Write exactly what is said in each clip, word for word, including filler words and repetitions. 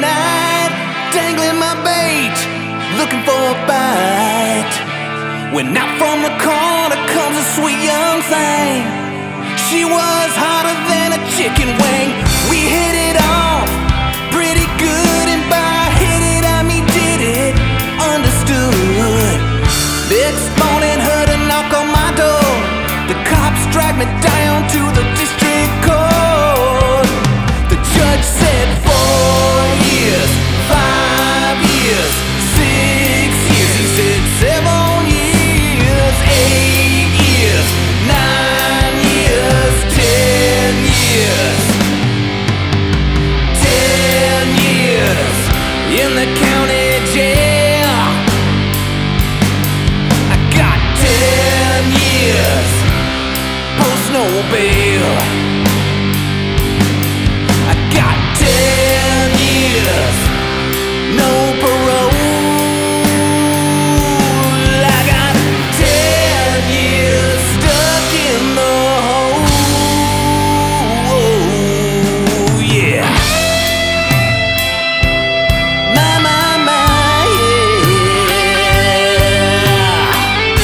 night, dangling my bait, looking for a bite. When out from the corner comes a sweet young thing. She was hotter than a chicken wing. We hit it off pretty good, and by hit it I mean did it, understood. Next morning heard a knock on my door. The cops dragged me down to the district court. The judge said four years, five years, six years. He said seven years, eight years, nine years, ten years. Ten years in the county jail. I got ten years post no bail. I got ten years, no parole. I got ten years stuck in the hole. Yeah. My, my, my, yeah.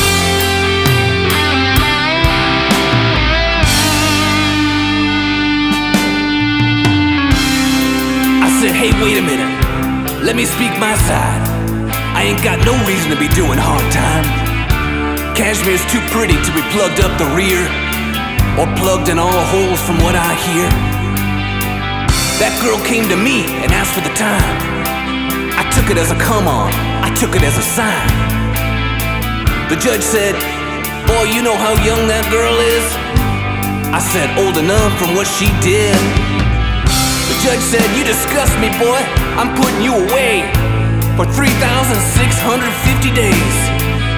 I said, hey, wait a minute, let me speak my side. I ain't got no reason to be doing hard time. Cashmere's too pretty to be plugged up the rear, or plugged in all holes from what I hear. That girl came to me and asked for the time. I took it as a come on, I took it as a sign. The judge said, boy, you know how young that girl is? I said, old enough from what she did. The judge said, you disgust me, boy, I'm putting you away for three thousand six hundred fifty days.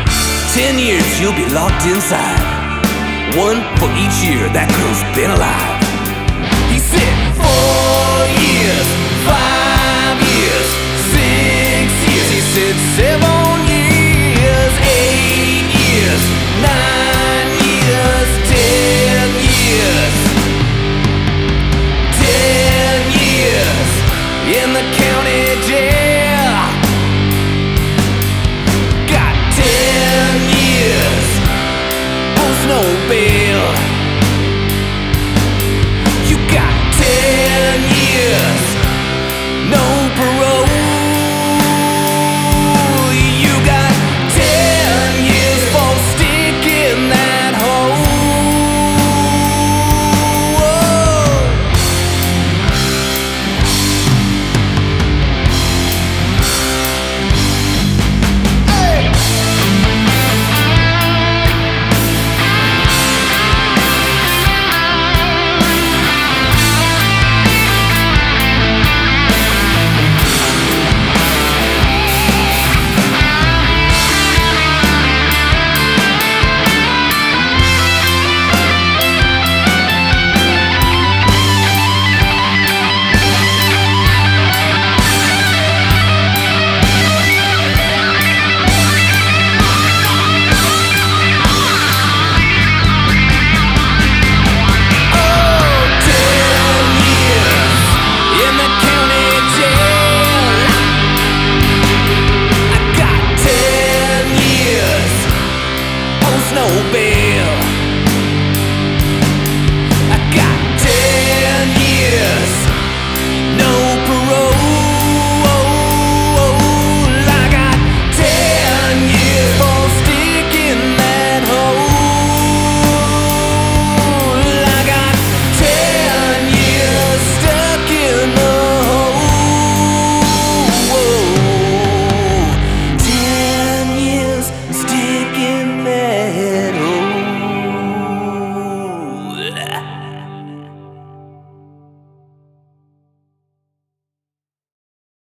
Ten years you'll be locked inside, one for each year that girl's been alive.